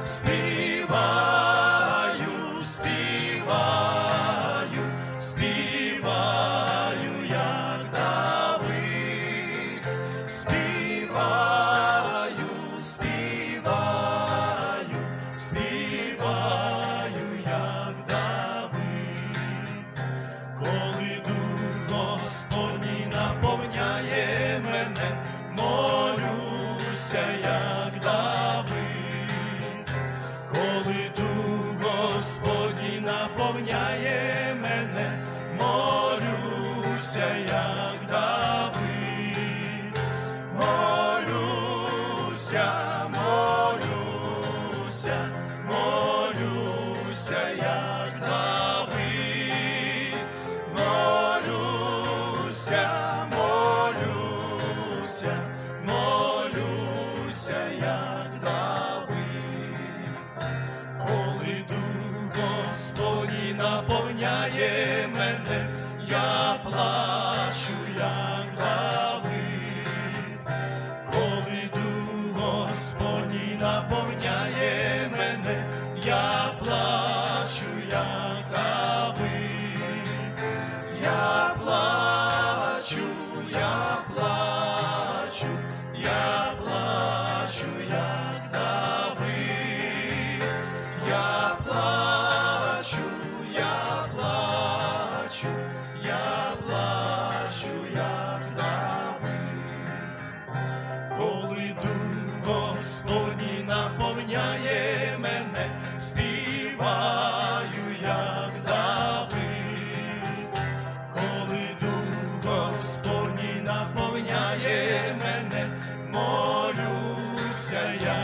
співаю, співаю, співаю, як Давид, співаю, співаю, співаю, як Давид, коли Дух Господній наповняє мене, молюся, як Давид, коли Дух Господній наповняє мене, молюся, як Давид, молюся, молюся, молюся, як Давид, молюся, молюся, молюся, як Давид, коли Дух Господній наповняє мене, я плачу, як Давид, коли Дух Господній наповняє мене, я плачу, як Давид, я плачу, я плачу, я плачу, як Давид, я плачу, я плачу, я плачу, як Давид, коли Дух Господній наповняє мене, співаю, як Давид, коли Дух Господній наповняє мене, молюся, як